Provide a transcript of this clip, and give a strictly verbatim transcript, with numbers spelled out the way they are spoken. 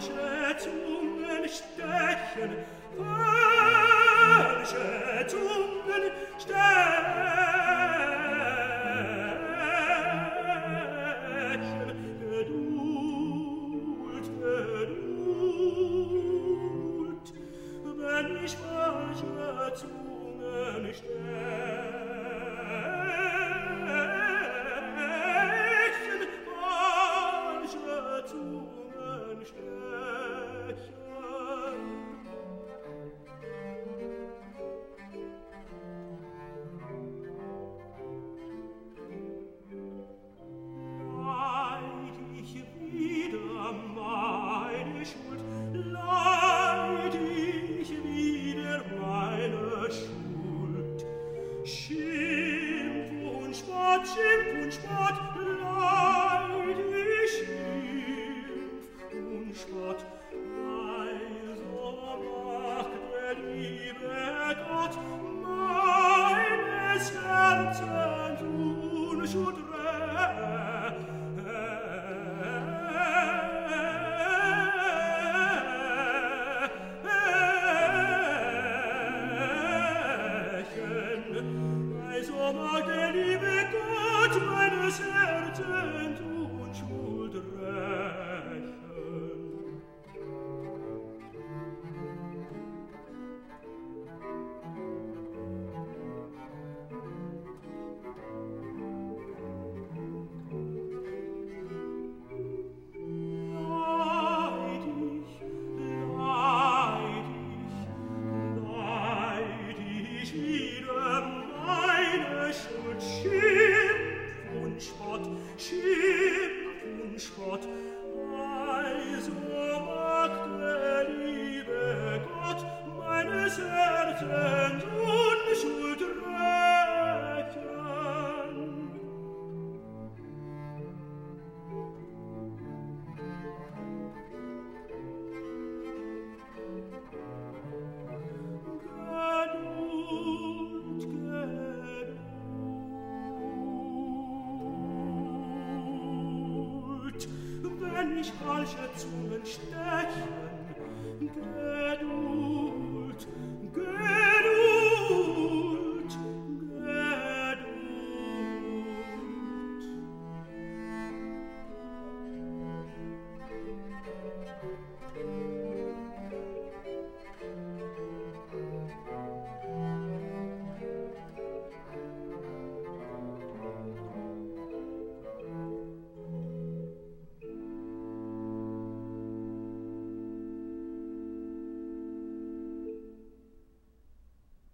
falsche Zungen stechen, falsche Zungen stechen. Geduld, Geduld, wenn ich falsche Zungen stechen, falsche Zungen stechen. Leid ich wieder meine Schuld, leid ich wieder meine Schuld. Schimpf und Spott, Schimpf und Spott, leid ich Schimpf und Spott. Also macht der liebe Gott meines Herzens Unschuld also mag der liebe Gott meines Herzens Unschuld rächen. Leid ich, leid ich, leid ich wieder meine Schuld, Schimpf und Spott, Schimpf und Spott. Also mag der liebe Gott meines Herzens Unschuld rächen. Geduld, Geduld, wenn ich falsche Zungen stechen, Geduld,